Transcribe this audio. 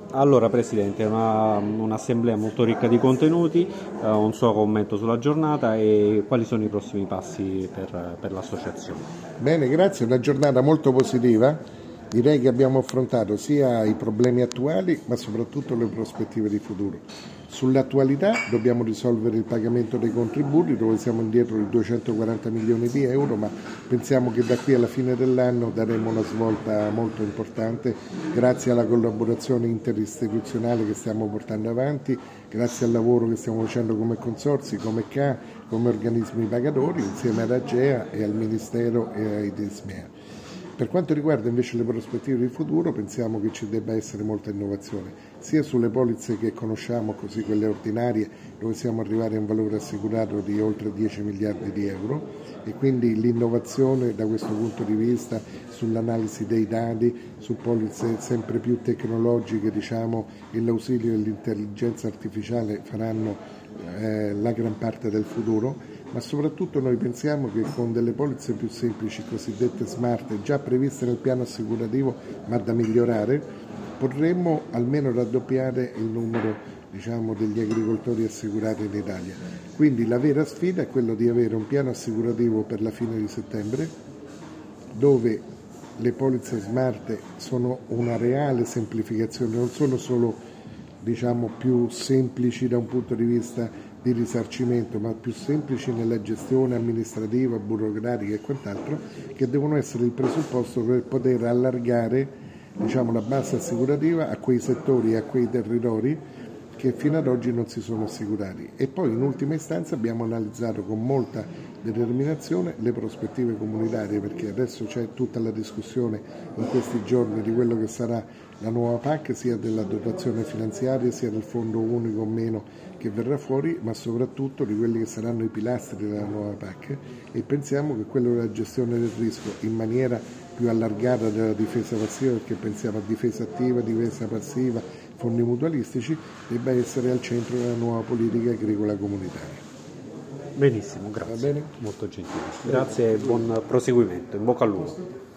Allora Presidente, è un'assemblea molto ricca di contenuti, un suo commento sulla giornata e quali sono i prossimi passi per l'associazione. Bene, grazie, una giornata molto positiva. Direi che abbiamo affrontato sia i problemi attuali ma soprattutto le prospettive di futuro. Sull'attualità dobbiamo risolvere il pagamento dei contributi dove siamo indietro di 240 milioni di euro, ma pensiamo che da qui alla fine dell'anno daremo una svolta molto importante grazie alla collaborazione interistituzionale che stiamo portando avanti, grazie al lavoro che stiamo facendo come consorzi, come CA, come organismi pagatori, insieme all'AGEA e al Ministero e ai DISMEA. Per quanto riguarda invece le prospettive di futuro, pensiamo che ci debba essere molta innovazione, sia sulle polizze che conosciamo, così quelle ordinarie, dove siamo arrivati a un valore assicurato di oltre 10 miliardi di euro, e quindi l'innovazione da questo punto di vista sull'analisi dei dati, su polizze sempre più tecnologiche, e l'ausilio dell'intelligenza artificiale faranno la gran parte del futuro, ma soprattutto noi pensiamo che con delle polizze più semplici, cosiddette smart, già previste nel piano assicurativo ma da migliorare, potremmo almeno raddoppiare il numero degli agricoltori assicurati in Italia. Quindi la vera sfida è quella di avere un piano assicurativo per la fine di settembre, dove le polizze smart sono una reale semplificazione, non sono solo più semplici da un punto di vista di risarcimento, ma più semplici nella gestione amministrativa, burocratica e quant'altro, che devono essere il presupposto per poter allargare la base assicurativa a quei settori e a quei territori che fino ad oggi non si sono assicurati. E poi in ultima istanza abbiamo analizzato con molta determinazione le prospettive comunitarie, perché adesso c'è tutta la discussione in questi giorni di quello che sarà la nuova PAC, sia della dotazione finanziaria sia del fondo unico o meno che verrà fuori, ma soprattutto di quelli che saranno i pilastri della nuova PAC, e pensiamo che quello della gestione del rischio in maniera più allargata della difesa passiva, perché pensiamo a difesa attiva, difesa passiva, fondi mutualistici, debba essere al centro della nuova politica agricola comunitaria. Benissimo, grazie. Va bene? Molto gentile. Grazie e buon proseguimento. In bocca al lupo.